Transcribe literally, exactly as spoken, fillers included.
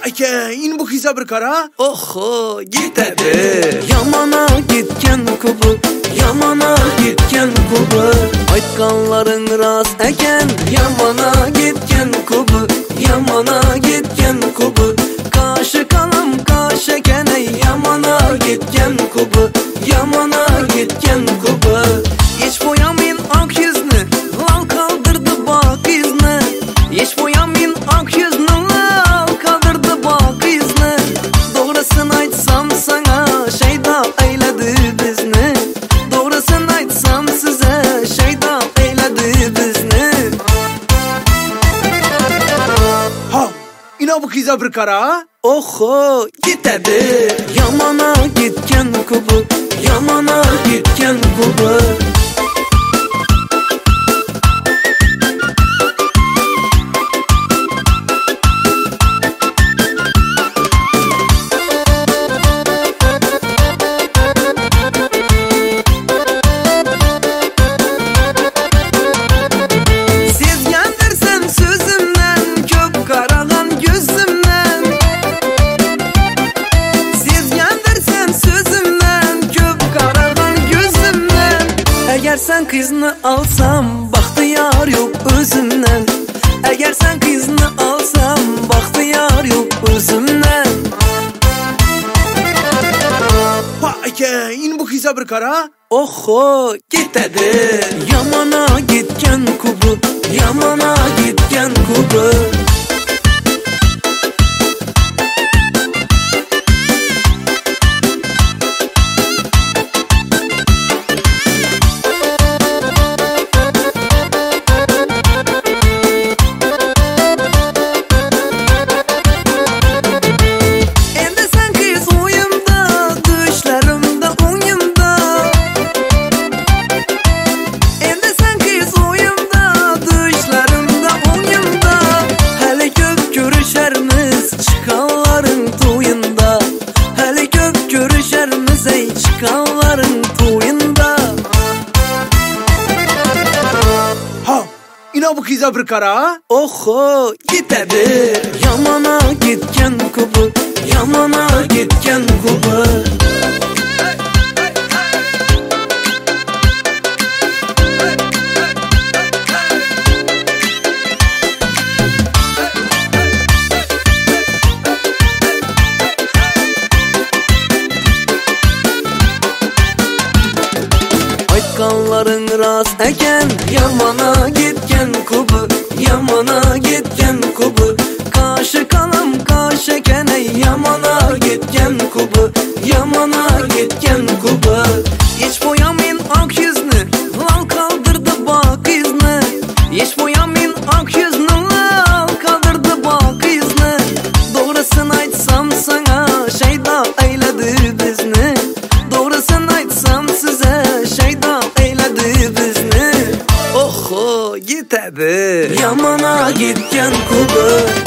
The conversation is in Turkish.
Ake, in bu kıza bir kara. Oho, gitedi. Yamana gitken kubu, yamana gitken kubu. Aytkanların rast eken, yamana gitken kubu, yamana gitken kubu. Kaşı kalam kaş ekene, yamana gitken kubu, yamana gitken kubu. Hiç boyamayın ak yüzünü, lal kaldırdı bak izne. Hiç boyamayın ak yüzünü, lal kaldırdı bak izne. Doğrusunu aytsam sana, şeyda eyledi bizni. Doğrusunu aytsam size, şeyda eyledi bizni. Ha, ina bu kıza bir kara. Oho, gitedi. Yamana gitken kubu, yamana gitken kubu. Eğer sen kızını alsam, bahtiyar yok özümden. Eğer sen kızını alsam, bahtiyar yok özümden. Ha ake, in bu kıza bir kara. Oho, gitedi. Yamana gitken kubu, yamana gitken kubu. Çıkanların toyunda. Ha, ina bu kıza bir kara. Oho, gitedi. Yamana gitken kubu, yamana gitken kubu. Aytkanların rast eken, yamana gitken kubu, yamana gitken kubu. Kaşı kalam kaş ekene, yamana gitken kubu, yamana gitken kubu. Hiç boyamayın ak yüzünü, lal kaldırdı bak izne. Hiç boyamayın ak yüzünü, lal kaldırdı bak izne. Doğrusunu aytsam sana, şeyda eyledi bizni. Doğrusunu aytsam size, şeyda eyledi bizni. Oho, gitedi. Yamana gitken kubu.